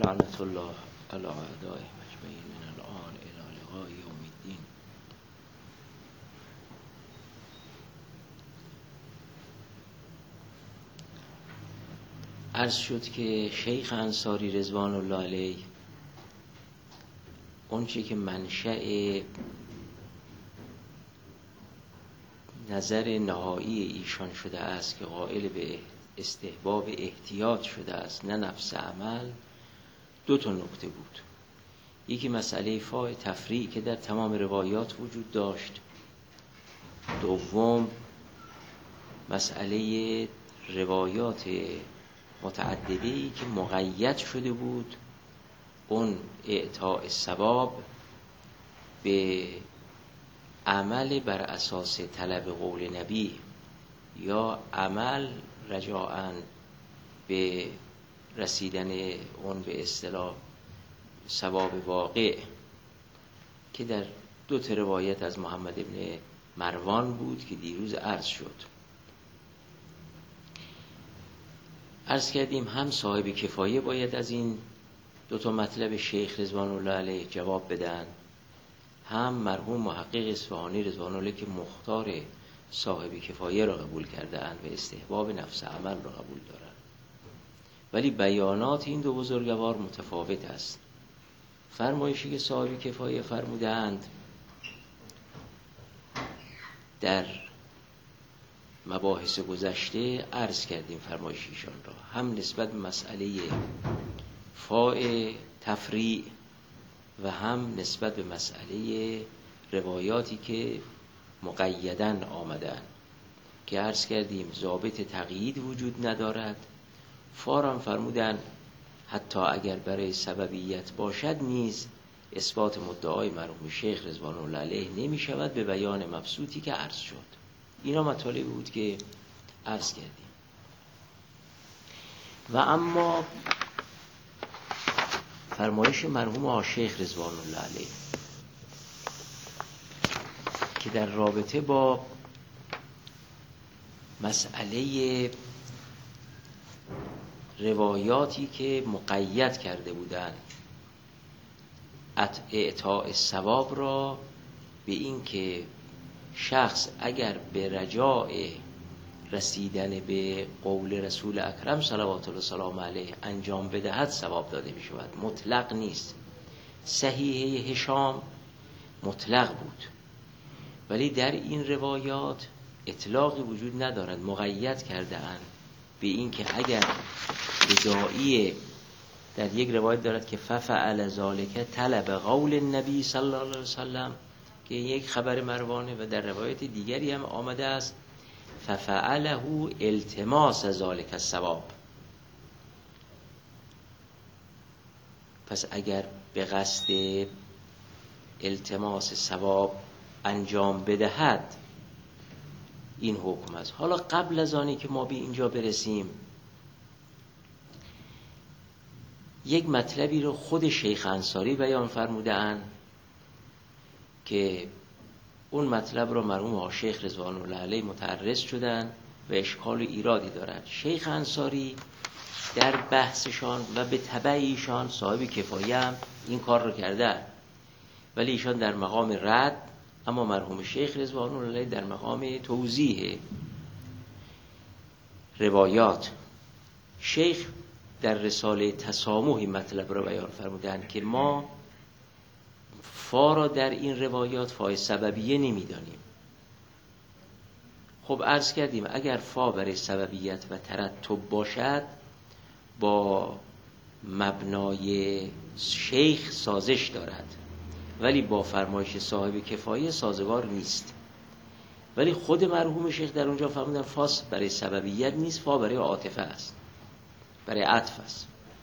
لعنت الله علی اعدائه اجمعین من الان الی لقاء یوم الدین. عرض شد که شیخ انصاری رضوان الله علیه اون چی که منشأ نظر نهایی ایشان شده است که قائل به استحباب احتیاط شده است نه نفس عمل، دو تا نکته بود. یکی مسئله فاء تفریع که در تمام روایات وجود داشت، دوم مسئله روایات متعدده‌ای که مقید شده بود اون اعطاء ثواب به عمل بر اساس طلب قول نبی یا عمل رجاءً به رسیدن اون به اصطلاح ثواب واقع که در دو تا روایت از محمد ابن مروان بود که دیروز عرض شد. عرض کردیم هم صاحب کفایه باید از این دو تا مطلب شیخ رضوان الله علیه جواب بدن، هم مرحوم محقق اصفهانی رضوان الله که مختار صاحب کفایه را قبول کرده‌اند و استحباب نفس عمل را قبول دارند، ولی بیانات این دو بزرگوار متفاوت است. فرمایشی که صاحب کفایه فرمودند در مباحث گذشته عرض کردیم فرمایشیشان را، هم نسبت به مسئله فاء تفریع و هم نسبت به مسئله روایاتی که مقیدن آمدن که عرض کردیم ضابط تقیید وجود ندارد. فارم فرمودن حتی اگر برای سببیت باشد نیز اثبات مدعای مرحوم شیخ رضوان الله علیه نمی شود به بیان مبسوطی که عرض شد. اینا مطالب بود که عرض کردیم. و اما فرمایش مرحوم شیخ رضوان الله علیه که در رابطه با مسئله روایاتی که مقید کرده بودند اعطاء ثواب را به این که شخص اگر به رجاء رسیدن به قول رسول اکرم صلوات الله وسلام علیه انجام بدهد ثواب داده می شود، مطلق نیست. صحیحه هشام مطلق بود ولی در این روایات اطلاقی وجود ندارد، مقید کرده اند به این که اگر بداعی در یک روایت دارد که ففعل ذالک طلب قول النبی صلی الله علیه وسلم که یک خبر مروانه، و در روایت دیگری هم آمده است ففعله التماس ذالک الثواب. پس اگر به قصد التماس ثواب انجام بدهد این حکم است. حالا قبل از آنی که ما به اینجا برسیم یک مطلبی رو خود شیخ انصاری بیان فرموده‌اند که اون مطلب رو مرحوم شیخ رضوان الله علیه متعرض شدن و اشکال و ایرادی دارد. شیخ انصاری در بحثشان و به تبع ایشان صاحب کفایه هم این کار رو کردن، ولی ایشان در مقام رد، اما مرحوم شیخ رضوان الله علیه در مقام توضیح روایات. شیخ در رساله تسامحی مطلب رو بیان فرمودند که ما فا را در این روایات فای سببیه نمیدانیم. خب عرض کردیم اگر فا برای سببیت و ترتب باشد با مبنای شیخ سازش دارد ولی با فرمایش صاحب کفایه سازگار نیست. ولی خود مرحوم شیخ در اونجا فرمودن فا برای سببیت نیست، فا برای عاطفه است، برای عطف است.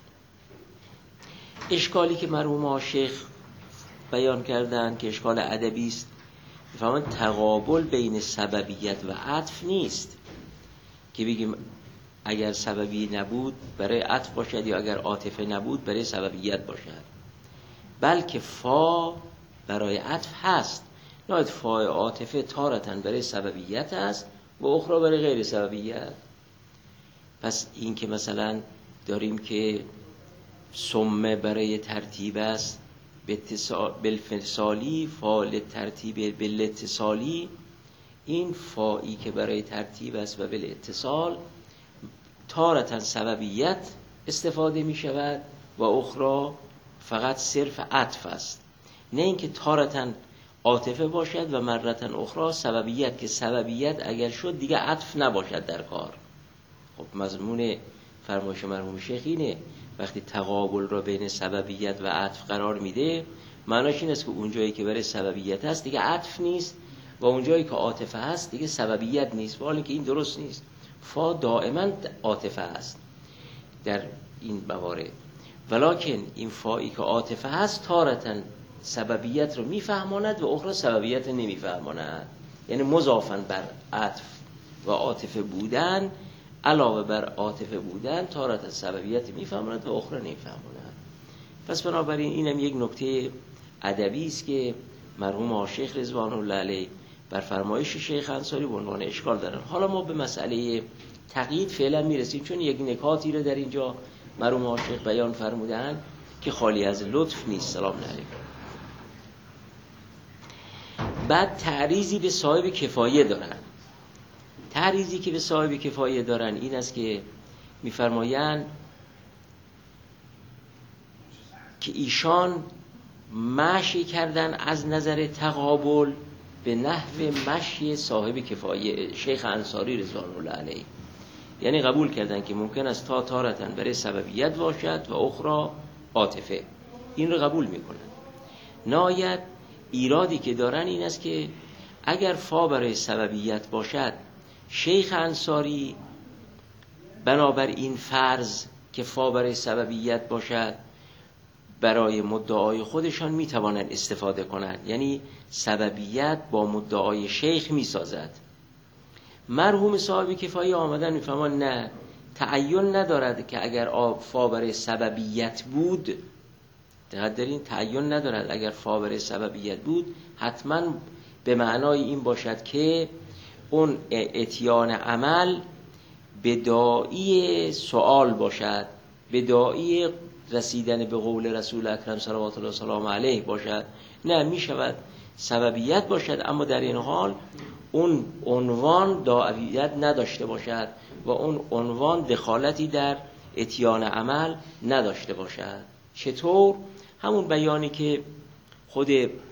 اشکالی که مرحوم شیخ بیان کردن که اشکال ادبی است، می‌فهمن تقابل بین سببیت و عطف نیست که بگیم اگر سببی نبود برای عطف باشد یا اگر عاطفه نبود برای سببیت باشد، بلکه فا برای عطف هست. نهایت فا عاطفه تارتن برای سببیت است و اخرى برای غیر سببیت. پس این که مثلا داریم که ثم برای ترتیب است، بالفصالی فال ترتیب بالاتصالی. این فایی که برای ترتیب است و بالاتصال تارتاً سببیت استفاده می شود و اخرى فقط صرف عطف است. نه اینکه تارتاً عاطفه باشد و مرتاً اخرى سببیت، که سببیت اگر شد دیگه عطف نباشد در کار. خب مضمون فرمایش مرحوم شیخ اینه، وقتی تقابل را بین سببیت و عطف قرار میده معناش این است که اون جایی که برای سببیت هست دیگه عطف نیست و اون جایی که عاطفه هست دیگه سببیت نیست. ولی که این درست نیست، فا دائما عاطفه است در این موارد، ولکن این فایی که عاطفه هست تارتاً سببیت رو میفهماند و اخرى سببیت نمیفهماند. یعنی مضافاً بر عطف و عاطفه بودن، علاوه بر عاطفه بودن تارتاً سببیت میفهماند و اخرى نمیفهماند. پس بنابراین اینم یک نکته ادبی است که مرحوم شیخ رضوان الله علیه بر فرمایش شیخ انصاری به عنوان اشکال دارن. حالا ما به مسئله تقیید فعلا میرسیم، چون یک نکاتی رو در اینجا مرحوم شیخ بیان فرمودن که خالی از لطف نیست. سلام علیکم. بعد تعریضی به صاحب کفایه دارن. تعریضی که به صاحب کفایه دارن این است که میفرمایند که ایشان مشی کردن از نظر تقابل به نحو مشی صاحب کفایه شیخ انصاری رضوان الله علیه. یعنی قبول کردن که ممکن است تا تارتاً برای سببیت باشد و اخرى عاطفه، این رو قبول میکنن. نهایت ایرادی که دارن این است که اگر فا برای سببیت باشد، شیخ انصاری بنابر این فرض که فا برای سببیت باشد برای مدعای خودشان میتوانند استفاده کنند، یعنی سببیت با مدعای شیخ میسازد. مرحوم صاحب کفایه آمدن میفهمان نه، تعین ندارد که اگر فا برای سببیت بود، دقت دارین، تعین ندارد اگر فا برای سببیت بود حتما به معنای این باشد که اون اتیان عمل به داعی سؤال باشد، به داعی رسیدن به قول رسول اکرم صلوات الله وسلام علیه باشد. نه، می شود سببیت باشد اما در این حال اون عنوان داعیت نداشته باشد و اون عنوان دخالتی در اتیان عمل نداشته باشد. چطور؟ همون بیانی که خود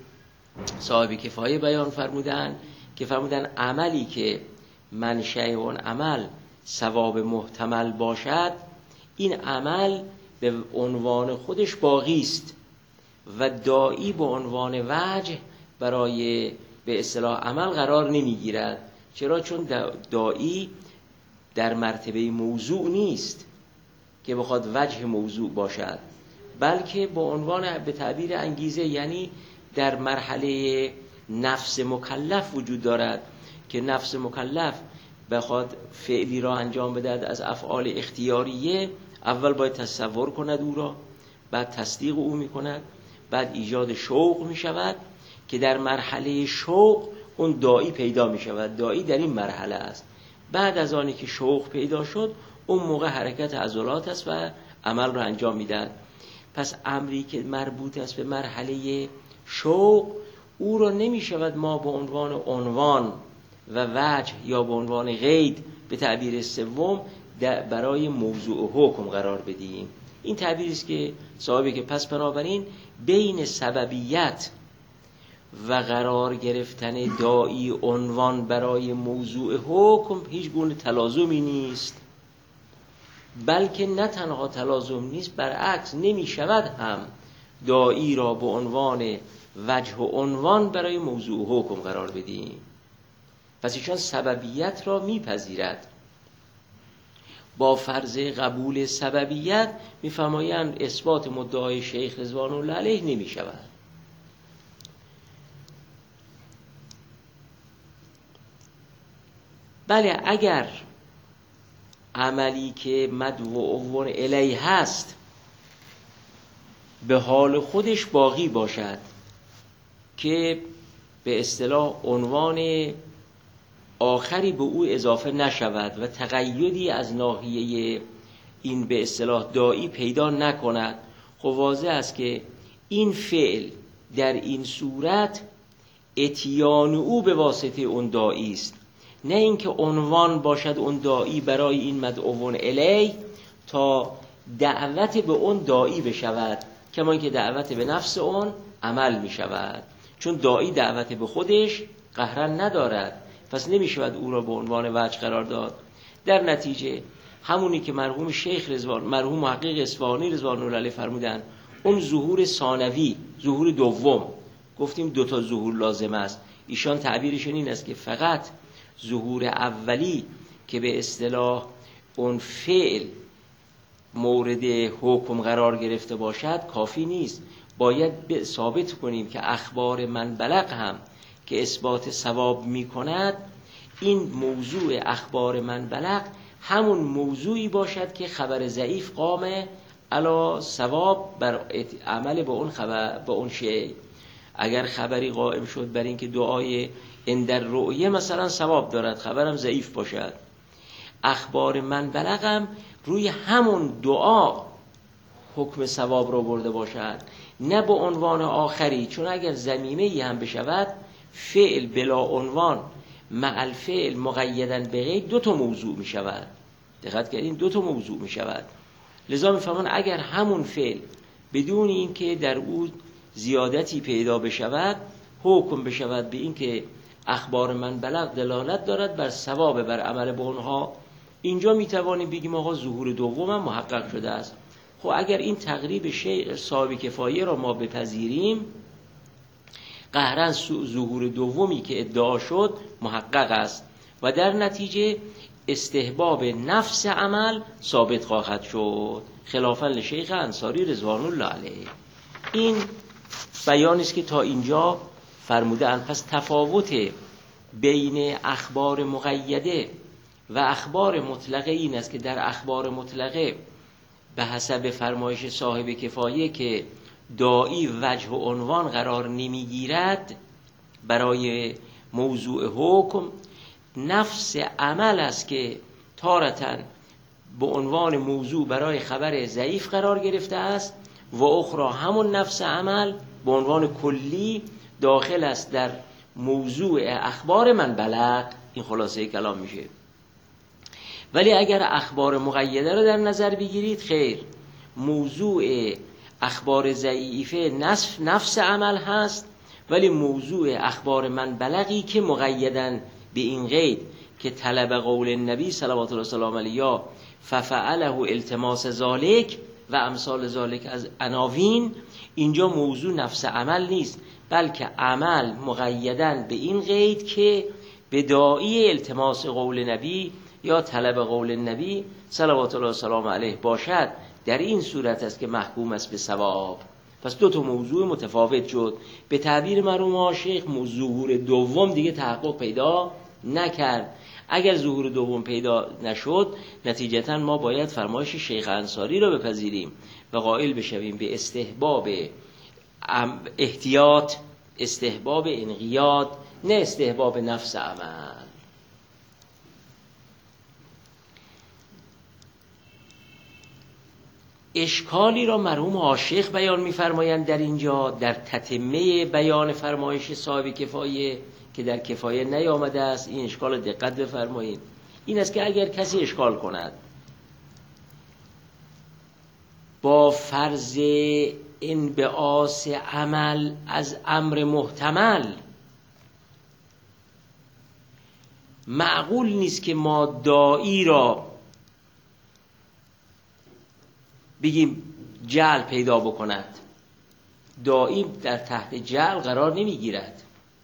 صاحب کفایه بیان فرمودن که فرمودن عملی که منشأ اون عمل ثواب محتمل باشد، این عمل به عنوان خودش باقی است و داعی به عنوان وجه برای به اصطلاح عمل قرار نمیگیرد. چرا؟ چون داعی در مرتبه موضوع نیست که بخواد وجه موضوع باشد، بلکه به عنوان به تعبیر انگیزه، یعنی در مرحله نفس مکلف وجود دارد که نفس مکلف بخواد فعلی را انجام بدهد از افعال اختیاریه، اول باید تصور کند او را، بعد تصدیق او می کند، بعد ایجاد شوق می شود که در مرحله شوق اون داعی پیدا می شود. داعی در این مرحله است. بعد از آنی که شوق پیدا شد اون موقع حرکت عضلات است و عمل را انجام می دهد. پس امری که مربوط است به مرحله شوق او را نمی شود ما به عنوان و وجه یا به عنوان قید به تعبیر سوم برای موضوع حکم قرار بدیم. این تعبیری است که صاحبی که پس بنابراین بین سببیت و قرار گرفتن داعی عنوان برای موضوع حکم هیچ گونه تلازمی نیست، بلکه نه تنها تلازم نیست، برعکس نمی شود هم داعی را به عنوان وجه و عنوان برای موضوع حکم قرار بدیم. پس ایشان سببیت را میپذیرد. با فرض قبول سببیت میفرمایند اثبات مدعای شیخ رضوان الله علیه نمی شود. بله، اگر عملی که مدعو الیه هست به حال خودش باقی باشد که به اصطلاح عنوان آخری به او اضافه نشود و تقییدی از ناحیه این به اصطلاح داعی پیدا نکند، خب واضح است که این فعل در این صورت اتیان او به واسطه اون داعی است، نه اینکه عنوان باشد اون داعی برای این مدعوون الی تا دعوت به اون داعی بشود، کما اینکه دعوت به نفس اون عمل می شود، چون داعی دعوت به خودش قهرن ندارد، پس نمی شود او را به عنوان وجه قرار داد. در نتیجه همونی که مرحوم شیخ رضوان، مرحوم محقق اصفهانی رضوان الله علیه فرمودن، اون ظهور ثانوی، ظهور دوم، گفتیم دو تا ظهور لازم است، ایشان تعبیرشون این است که فقط ظهور اولی که به اصطلاح اون فعل مورد حکم قرار گرفته باشد کافی نیست، باید ثابت کنیم که اخبار من بلغ هم که اثبات ثواب می کند، این موضوع اخبار من بلغ همون موضوعی باشد که خبر ضعیف قامه علی ثواب بر عمل به اون خبر، به اون شیء. اگر خبری قائم شد بر این که دعای اندر رؤیه مثلا ثواب دارد، خبرم ضعیف باشد، اخبار من بلغم روی همون دعا حکم ثواب رو برده باشد، نه به عنوان آخری، چون اگر ضمیمه‌ای هم بشود فعل بلا عنوان مع الفعل مقیداً به غیر دو تا موضوع می شود. دقت کردین؟ دو تا موضوع می شود. لذا می فرمان اگر همون فعل بدون این که در او زیادتی پیدا بشود حکم بشود به این که اخبار من بلغ دلالت دارد بر ثواب بر عمل به اونها، اینجا می توانیم بگیم آقا ظهور دوم هم محقق شده است. خب اگر این تقریب شیء صاحب کفایه را ما بپذیریم، قهرن ظهور دومی که ادعا شد محقق است و در نتیجه استحباب نفس عمل ثابت خواهد شد، خلافاً لشیخ انصاری رضوان الله علیه. این بیانی است که تا اینجا فرموده اند. پس تفاوت بین اخبار مقیده و اخبار مطلقه این است که در اخبار مطلقه به حسب فرمایش صاحب کفایه که داعی وجه و عنوان قرار نمیگیرد برای موضوع حکم، نفس عمل است که تارتاً به عنوان موضوع برای خبر ضعیف قرار گرفته است و اخرى همون نفس عمل به عنوان کلی داخل است در موضوع اخبار من بلغ. این خلاصه کلام میشه. ولی اگر اخبار مقیده رو در نظر بگیرید، خیر، موضوع اخبار ضعیفه نفس عمل هست، ولی موضوع اخبار من بلغی که مقیدن به این قید که طلب قول النبی صلوات الله وسلامه علیه ففعله التماس ذالک و امثال ذالک از عناوین، اینجا موضوع نفس عمل نیست، بلکه عمل مقیدن به این قید که به داعی التماس قول نبی یا طلب قول نبی صلوات الله وسلامه علیه باشد، در این صورت است که محکوم است به ثواب. پس دو تا موضوع متفاوت شد. به تعبیر مرحوم شیخ ظهور دوم دیگه تحقق پیدا نکرد. اگر ظهور دوم پیدا نشد، نتیجتا ما باید فرمایش شیخ انصاری را بپذیریم و قائل بشویم به استحباب احتیاط، استحباب انقیاد، نه استحباب نفس عمل. اشکالی را مرحوم عاشق بیان می‌فرمایند در اینجا، در تتمه بیان فرمایش صاحب کفایه که در کفایه نیامده است. این اشکال دقت بفرمایید. این است که اگر کسی اشکال کند با فرض انبعاث عمل از امر محتمل، معقول نیست که ما داعی را بگیم جعل پیدا بکند. داعی در تحت جعل قرار نمیگیرد.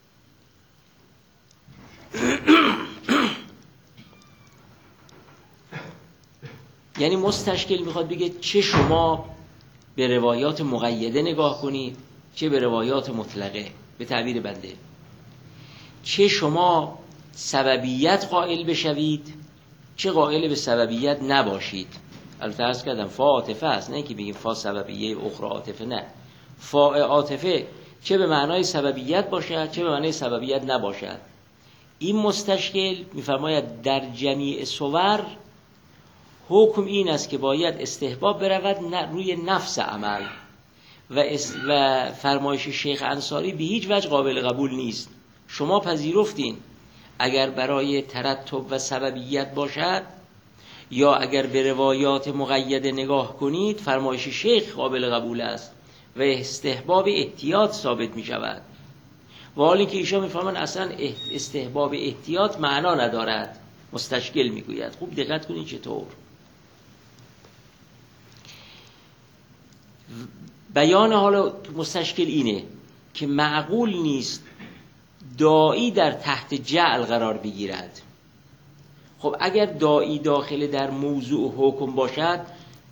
یعنی مستشکل میخواد بگه چه شما به روایات مقیده نگاه کنید، چه به روایات مطلقه. به تعبیر بنده، چه شما سببیت قائل بشوید، چه قائل به سببیت نباشید. البته عرض کردم فا عاطفه است، نه که بگیم فا سببیه اخرى عاطفه، نه، فا عاطفه چه به معنای سببیت باشد چه به معنای سببیت نباشد. این مستشکل میفرماید در جمیع صور حکم این است که باید استحباب برود روی نفس عمل. و فرمایش شیخ انصاری به هیچ وجه قابل قبول نیست. شما پذیرفتین اگر برای ترتب و سببیت باشد یا اگر به روایات مقیده نگاه کنید فرمایش شیخ قابل قبول است و استحباب احتیاط ثابت می شود، و حالی که ایشان میفهمن اصلا استحباب احتیاط معنا ندارد. مستشکل میگوید. خوب دقت کنید چطور بیان حالا مستشکل اینه که معقول نیست داعی در تحت جعل قرار بگیرد. خب اگر داعی داخل در موضوع حکم باشد،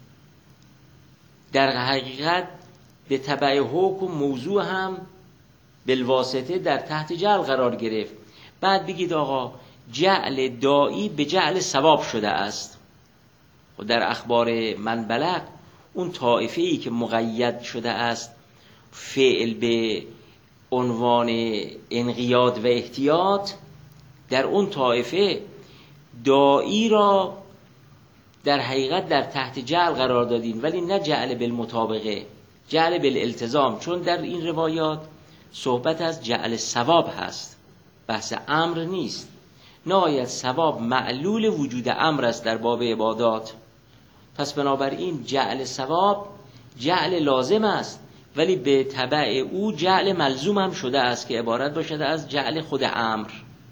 در حقیقت به تبع حکم موضوع هم بالواسطه در تحت جعل قرار گرفت. بعد بگید آقا جعل داعی به جعل ثواب شده است. و در اخبار من بلغ اون طائفه‌ای که مقید شده است فعل به عنوان انقیاد و احتیاط، در اون طائفه داعی را در حقیقت در تحت جعل قرار دادین، ولی نه جعل بالمطابقه، جعل بالالتزام، چون در این روایات صحبت از جعل ثواب هست، بحث امر نیست. نهایت ثواب معلول وجود امر است در باب عبادات. پس بنابراین جعل ثواب جعل لازم است، ولی به تبع او جعل ملزوم هم شده است که عبارت باشد از جعل خود امر.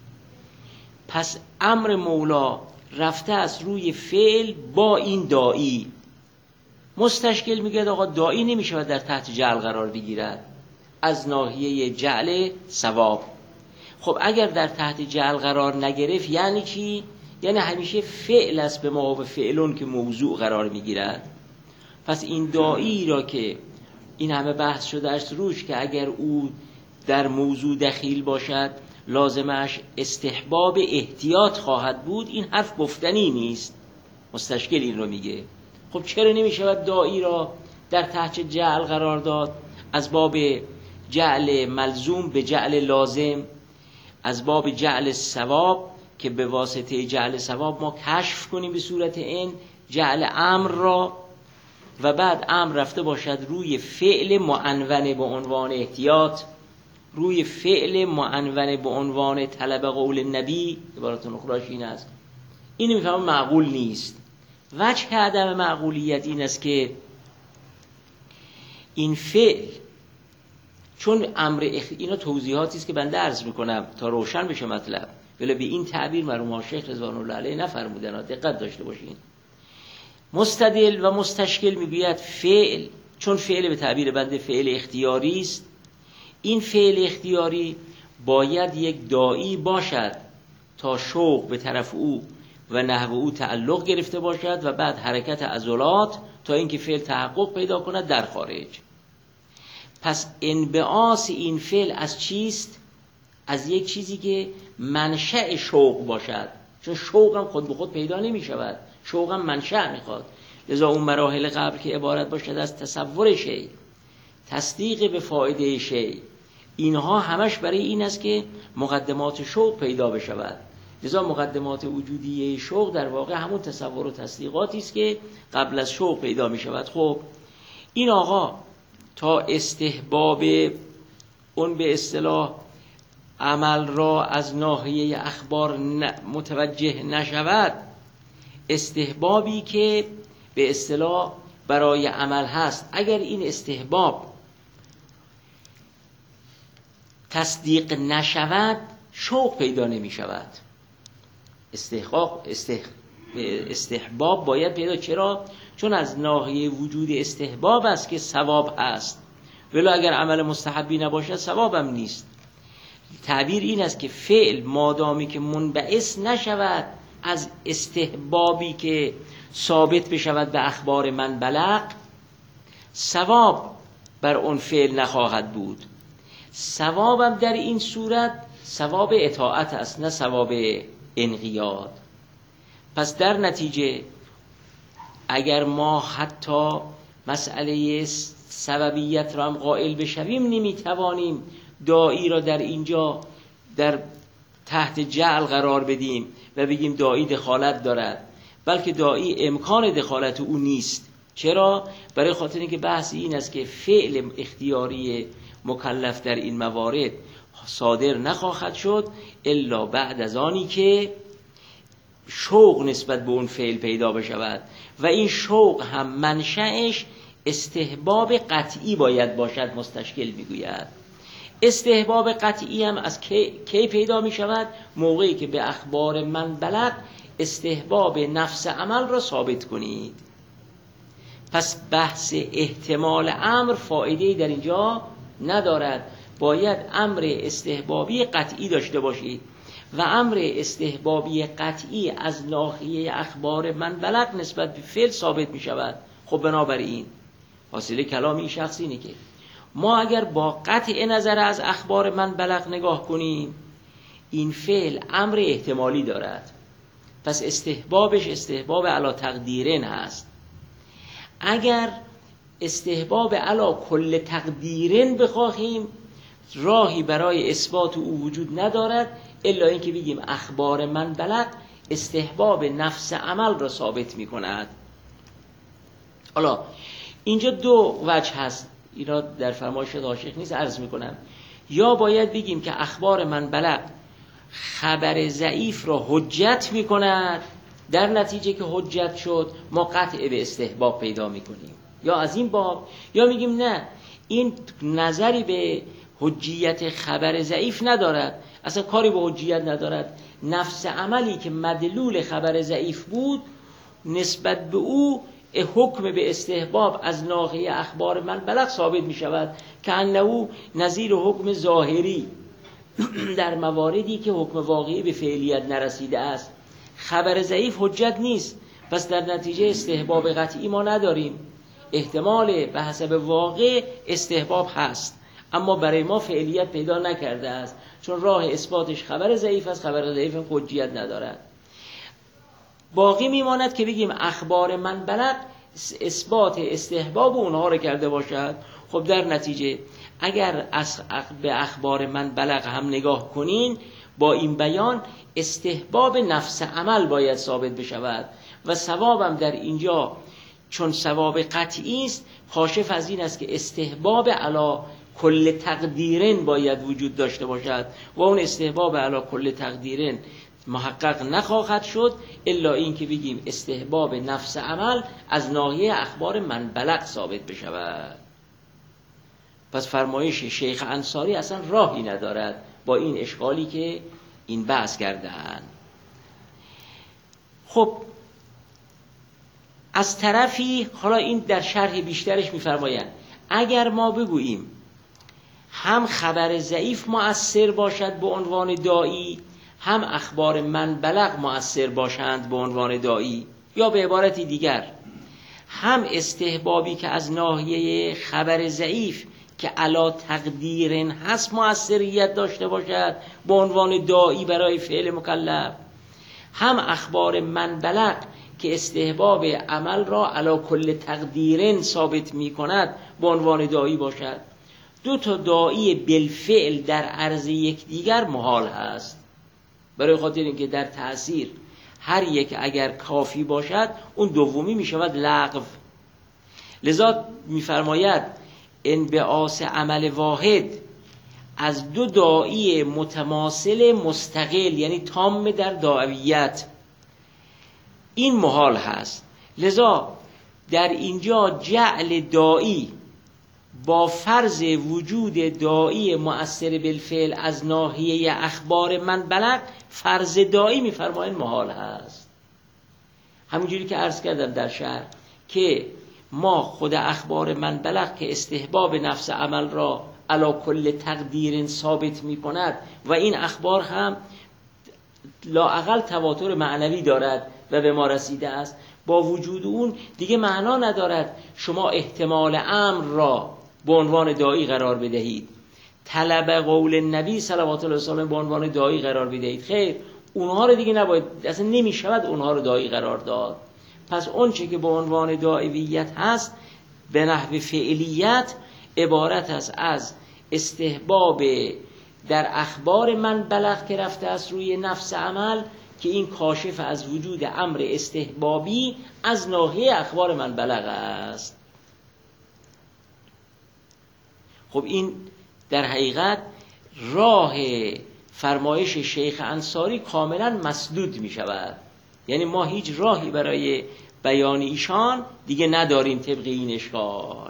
پس امر مولا رفته از روی فعل با این داعی. مستشکل میگه آقا داعی نمیشود در تحت جعل قرار بگیرد از ناحیه جعل ثواب. خب اگر در تحت جعل قرار نگرفت یعنی چی؟ یعنی همیشه فعل است به ما و فعلون که موضوع قرار میگیرد. پس این داعی را که این همه بحث شده است روش که اگر او در موضوع دخیل باشد لازمش استحباب احتیاط خواهد بود، این حرف گفتنی نیست. مستشکل این رو میگه. خب چرا نمیشود داعی را در تحت جعل قرار داد؟ از باب جعل ملزوم به جعل لازم، از باب جعل ثواب که به واسطه جعل ثواب ما کشف کنیم به صورت این جعل امر را، و بعد امر رفته باشد روی فعل معنون به عنوان احتیاط، روی فعل معنون به عنوان طلب قول نبی. عبارت اخراش این است. این میفهمم معقول نیست. وجه عدم معقولیت این است که این فعل چون امر اینا توضیحاتی است که بنده عرض میکنم تا روشن بشه مطلب، ولی به این تعبیر مرحوم شیخ رضوان الله علیه نفرمودن، دقت داشته باشین. مستدل و مستشکل میگوید فعل چون فعل به تعبیر بنده فعل اختیاری است، این فعل اختیاری باید یک داعی باشد تا شوق به طرف او و نحو او تعلق گرفته باشد و بعد حرکت عضلات تا اینکه فعل تحقق پیدا کند در خارج. پس انبعاث این فعل از چیست؟ از یک چیزی که منشأ شوق باشد، چون شوق هم خود به خود پیدا نمی شود، شوق هم منشأ میخواد. لذا اون مراحل قبل که عبارت باشد از تصور شی، تصدیق به فایده شی، اینها همش برای این است که مقدمات شوق پیدا بشود. لذا مقدمات وجودی شوق در واقع همون تصور و تصدیقاتی است که قبل از شوق پیدا می شود. خب این آقا تا استحباب اون به اصطلاح عمل را از ناحیه اخبار متوجه نشود، استحبابی که به اصطلاح برای عمل هست، اگر این استحباب تصدیق نشود شوق پیدا نمی شود. استحباب باید پیدا. چرا؟ چون از ناحیه وجود استحباب است که ثواب هست، ولی اگر عمل مستحبی نباشد ثوابم نیست. تعبیر این است که فعل مادامی که منبعث نشود از استحبابی که ثابت بشود به اخبار من بلغ، ثواب بر اون فعل نخواهد بود. ثوابم در این صورت ثواب اطاعت است، نه ثواب انقیاد. پس در نتیجه اگر ما حتی مسئله سببیت را هم قائل بشویم، نمیتوانیم داعی را در اینجا در تحت جعل قرار بدیم و بگیم داعی دخالت دارد، بلکه داعی امکان دخالت او نیست. چرا؟ برای خاطر اینکه بحث این است که فعل اختیاری مکلف در این موارد صادر نخواهد شد الا بعد از آنی که شوق نسبت به اون فعل پیدا بشود و این شوق هم منشأش استحباب قطعی باید باشد. مستشکل میگوید استحباب قطعی هم از کی پیدا می شود؟ موقعی که به اخبار من بلغ استحباب نفس عمل را ثابت کنید. پس بحث احتمال امر فایده‌ای در اینجا ندارد، باید امر استحبابی قطعی داشته باشید و امر استحبابی قطعی از ناحیه اخبار من بلغ نسبت به فعل ثابت می شود. خب بنابراین حاصل کلام این شخص اینه که ما اگر با قطع نظر از اخبار من بلغ نگاه کنیم این فعل امر احتمالی دارد، پس استحبابش استحباب علی تقدیرن هست. اگر استحباب علی کل تقدیرن بخواهیم راهی برای اثبات او وجود ندارد الا اینکه بگیم اخبار من بلغ استحباب نفس عمل را ثابت می کند. حالا اینجا دو وجه هست، اینا در فرمایش عاشق نیست، عرض می کنم. یا باید بگیم که اخبار من بلغ خبر ضعیف را حجت می کند، در نتیجه که حجت شد ما قطع به استحباب پیدا می کنیم، یا از این باب، یا میگیم نه این نظری به حجیت خبر ضعیف ندارد، اصلا کاری به حجیت ندارد، نفس عملی که مدلول خبر ضعیف بود نسبت به او حکم به استحباب از ناحیه اخبار من بلغ ثابت می شود که انه نظیر حکم ظاهری در مواردی که حکم واقعی به فعلیت نرسیده است. خبر ضعیف حجت نیست، پس در نتیجه استحباب قطعی ما نداریم. احتمال به حسب واقع استحباب هست اما برای ما فعلیت پیدا نکرده است، چون راه اثباتش خبر ضعیف است، خبر ضعیف حجیت ندارد. باقی میماند که بگیم اخبار من بلغ اثبات استحباب اونها رو کرده باشد. خب در نتیجه اگر به اخبار من بلغ هم نگاه کنین با این بیان استحباب نفس عمل باید ثابت بشود و ثوابم در اینجا چون ثواب قطعی است کاشف از این است که استحباب علی کل تقدیرن باید وجود داشته باشد و اون استحباب علی کل تقدیرن محقق نخواهد شد الا این که بگیم استحباب نفس عمل از ناحیه اخبار من بلغ ثابت بشود. پس فرمایش شیخ انصاری اصلا راهی ندارد با این اشکالی که این بحث کردن. خب از طرفی حالا این در شرح بیشترش میفرمایند اگر ما بگوییم هم خبر ضعیف مؤثر باشد به عنوان داعی هم اخبار من بلغ مؤثر باشند به عنوان داعی، یا به عبارتی دیگر هم استحبابی که از ناحیه خبر ضعیف که علا تقدیرن هست مؤثریت داشته باشد به عنوان داعی برای فعل مکلف، هم اخبار من بلغ که استحباب عمل را علا کل تقدیرن ثابت می کند به عنوان داعی باشد. دو تا داعی بالفعل در عرض یکدیگر محال هست، برای خاطر اینکه در تأثیر هر یک اگر کافی باشد اون دومی می شود لغو. لذا می فرماید انبعاث عمل واحد از دو داعی متماثل مستقل یعنی تام در داعیت این محال هست. لذا در اینجا جعل داعی با فرض وجود داعی مؤثر بالفعل از ناحیه اخبار من بلغ فرض داعی میفرمایند محال هست. همینجوری که عرض کردم در شرح که ما خود اخبار من بلغ که استحباب نفس عمل را علی کل تقدیر ثابت می کند و این اخبار هم لااقل تواتر معنوی دارد و به ما رسیده است، با وجود اون دیگه معنا ندارد شما احتمال امر را به عنوان داعی قرار بدهید، طلب قول نبی صلوات الله علیه و آله به عنوان داعی قرار بدهید. خیر، اونها رو دیگه نباید، اصلا نمیشود اونها رو داعی قرار داد. پس اون چه که به عنوان داعیت هست به نحو فعلیت عبارت است از استحباب در اخبار من بلغ که رفته است روی نفس عمل که این کاشف از وجود امر استحبابی از ناحیه اخبار من بلغ است. خب این در حقیقت راه فرمایش شیخ انصاری کاملا مسدود می شود. یعنی ما هیچ راهی برای بیان ایشان دیگه نداریم طبق این اشکال.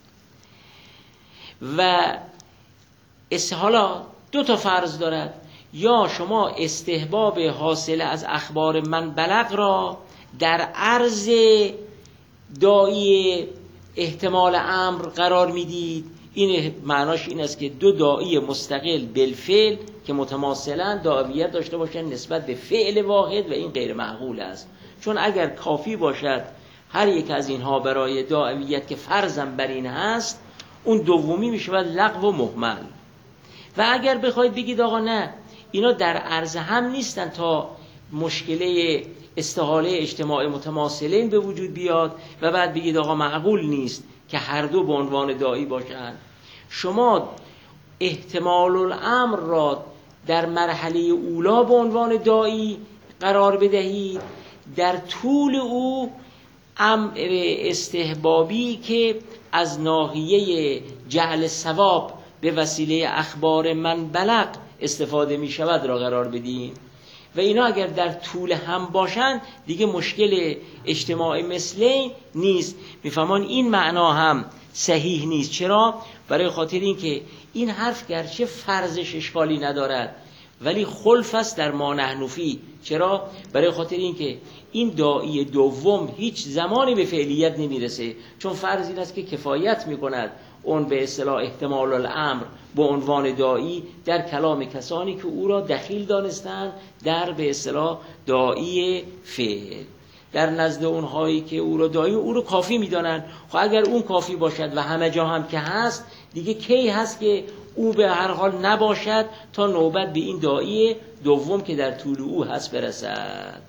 و حالا دو تا فرض دارد، یا شما استحباب حاصل از اخبار من بلغ را در عرض داعی احتمال امر قرار میدید. این معناش این است که دو داعی مستقل بالفعل که متماثلا داعیت داشته باشند نسبت به فعل واحد و این غیر معقول است. چون اگر کافی باشد هر یک از اینها برای داعیت که فرضاً بر این هست، اون دومی میشود لغو و مهمل. و اگر بخواید بگید آقا نه اینا در عرض هم نیستن تا مشکله استحاله اجتماع متماثلین به وجود بیاد و بعد بگید آقا معقول نیست که هر دو به عنوان داعی باشن، شما احتمال الامر را در مرحله اولا به عنوان داعی قرار بدهید، در طول او امر استحبابی که از ناحیه جعل ثواب به وسیله اخبار من بلغ استفاده می شود را قرار بدین. و اینا اگر در طول هم باشن دیگه مشکل اجتماع مثلی نیست. میفهمان این معنا هم صحیح نیست. چرا؟ برای خاطر این که این حرف گرچه فرضش اشکالی ندارد ولی خلف است در ما نحن فیه. چرا؟ برای خاطر این که این داعی دوم هیچ زمانی به فعلیت نمیرسه، چون فرض این است که کفایت میکند اون به اصطلاح احتمال الامر به عنوان داعی در کلام کسانی که او را دخیل دانستند در به اصطلاح داعی فعل. در نزد اونهایی که او را داعی او را کافی میدانند. خب اگر اون کافی باشد و همه جا هم که هست، دیگه کی هست که او به هر حال نباشد تا نوبت به این داعی دوم که در طول او هست برسد.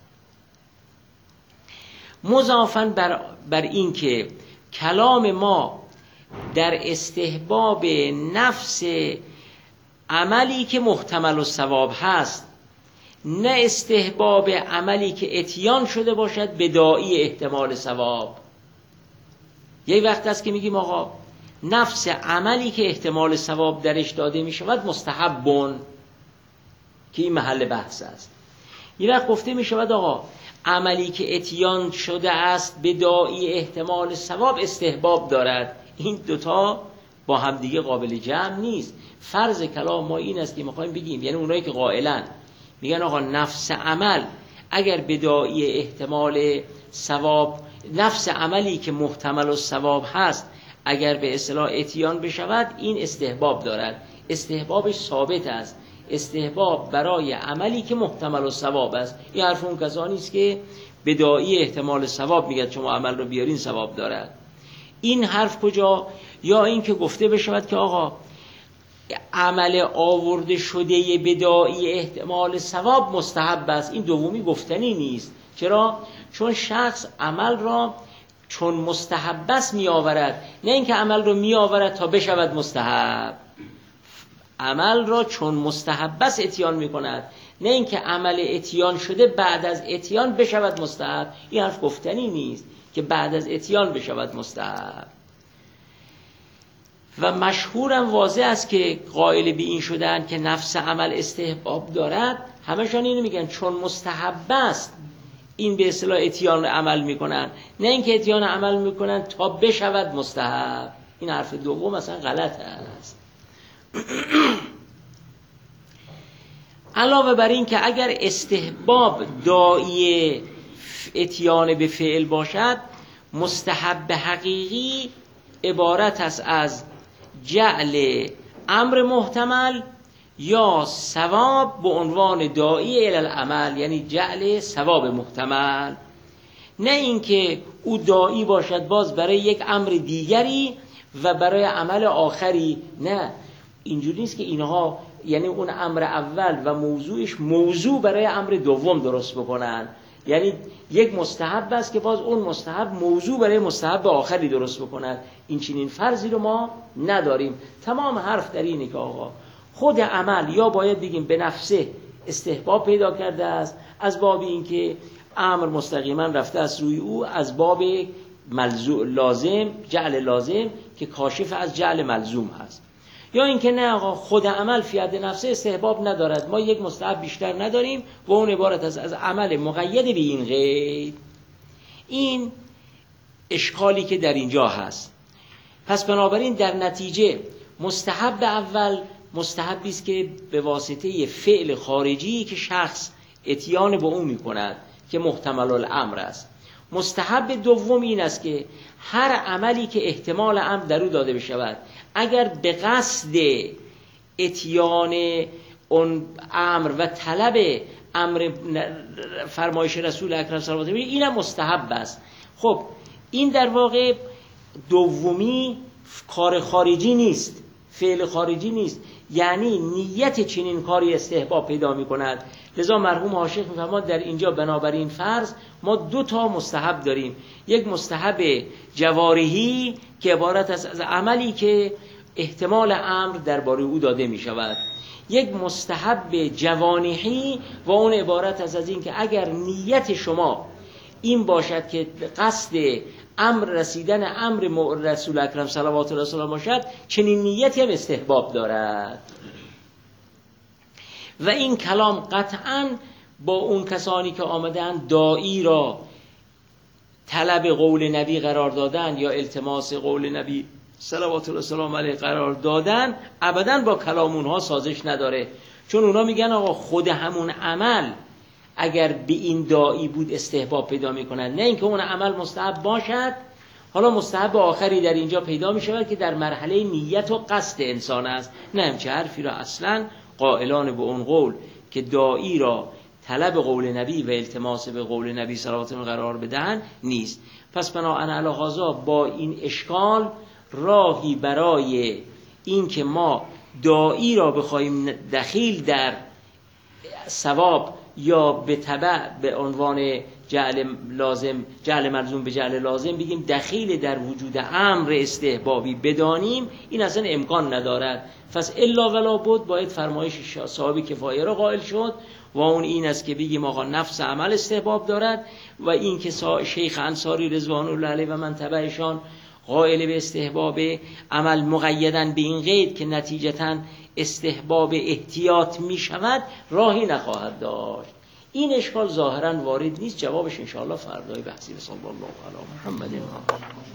مضافاً بر این که کلام ما در استحباب نفس عملی که محتمل الثواب هست، نه استحباب عملی که اتیان شده باشد به داعی احتمال ثواب. یه وقت است که میگیم آقا نفس عملی که احتمال ثواب درش داده می شود مستحبون، که این محل بحث است. یه وقت گفته می شود آقا عملی که اتیان شده است به داعی احتمال ثواب استحباب دارد. این دوتا با همدیگه قابل جمع نیست. فرض کلام ما این است که میخوایم بگیم، یعنی اونایی که قائلن میگن آقا نفس عمل اگر به داعی احتمال ثواب، نفس عملی که محتمل الثواب هست اگر به اصطلاح اتیان بشود این استحباب دارد. استحبابش ثابت است. استحباب برای عملی که محتمل الثواب است. این حرف اون کسانی است که به داعی احتمال ثواب میگن شما عمل رو بیارین ثواب دارد. این حرف کجا؟ یا این که گفته بشود که آقا عمل آورده شده به داعی احتمال ثواب مستحب است. این دومی گفتنی نیست. چرا؟ چون شخص عمل را چون مستحب است می آورد، نه اینکه عمل رو می آورد تا بشود مستحب. عمل را چون مستحب است اتیان می کند، نه اینکه عمل اتیان شده بعد از اتیان بشود مستحب. این حرف گفتنی نیست که بعد از اتیان بشود مستحب. و مشهورم واضح است که قائل به این شدن که نفس عمل استحباب دارد، همشان اینو میگن چون مستحب است این به اصطلاح اتیان عمل میکنن، نه اینکه اتیان عمل میکنن تا بشود مستحب. این حرف دوم اصلا غلط است. علاوه بر این که اگر استحباب داعی اتیان به فعل باشد، مستحب حقیقی عبارت است از جعل امر محتمل یا ثواب به عنوان داعی الی العمل، یعنی جعل ثواب محتمل. نه اینکه او داعی باشد باز برای یک امر دیگری و برای عمل آخری. نه، اینجوری نیست که اینها یعنی اون امر اول و موضوعش موضوع برای امر دوم درست بکنن. یعنی یک مستحب است که باز اون مستحب موضوع برای مستحب آخری درست بکنن. این چنین فرضی رو ما نداریم. تمام حرف در اینه که آقا خود عمل یا باید بگیم به نفسه استحباب پیدا کرده است، از باب اینکه امر مستقیما رفته است روی او، از باب لازم، جعل لازم که کاشف از جعل ملزوم هست. یا اینکه نه آقا خود عمل فی حد نفسه استحباب ندارد، ما یک مستحب بیشتر نداریم و اون عبارت است از عمل مقید به این قید. این اشکالی که در اینجا هست. پس بنابراین در نتیجه مستحب اول مستحبی است که به واسطه فعل خارجی که شخص اتیان به اون میکند که محتمل الامر است. مستحب دوم این است که هر عملی که احتمال امر در او داده بشود اگر به قصد اتیان اون امر و طلب امر فرمایش رسول اکرم صلی الله علیه و آله اینم مستحب است. خب این در واقع دومی کار خارجی نیست، فعل خارجی نیست، یعنی نیت چنین کاری استحباب پیدا می کند. لذا مرحوم حاشیه می‌فرماد در اینجا بنابراین فرض ما دو تا مستحب داریم، یک مستحب جوارحی که عبارت است از عملی که احتمال امر درباره او داده می شود، یک مستحب جوانحی و اون عبارت است از این که اگر نیت شما این باشد که قصد امر رسیدن امر رسول اکرم صلوات الله علیه و باشد، چنین نیتی هم استحباب دارد. و این کلام قطعاً با اون کسانی که آمدن داعی را طلب قول نبی قرار دادن یا التماس قول نبی صلوات الله علیه قرار دادن ابداً با کلام اونها سازش نداره، چون اونا میگن آقا خود همون عمل اگر به این داعی بود استحباب پیدا میکنن، نه اینکه اون عمل مستحب باشد. حالا مستحب آخری در اینجا پیدا میشود که در مرحله نیت و قصد انسان است، نه همچه حرفی را اصلا قائلان به اون قول که داعی را طلب قول نبی و التماس به قول نبی صلوات الله قرار بدهن نیست. پس بنابراین علی هذا با این اشکال راهی برای این که ما داعی را بخوایم دخیل در ثواب یا به تبع به عنوان جعل لازم، جعل ملزوم به جعل لازم بگیم دخیل در وجود امر استحبابی بدانیم، این اصلا امکان ندارد. پس الا ولا بد باید فرمایش صاحب کفایه را قائل شد و اون این است که بگیم آقا نفس عمل استحباب دارد و این که شیخ انصاری رضوان الله علیه و من تبعشان قائل به استحباب عمل مقیدن به این قید که نتیجتاً استحباب احتیاط می شود راهی نخواهد داشت. این اشکال ظاهراً وارد نیست، جوابش انشاءالله فردای بحثی. صلی الله علی محمد.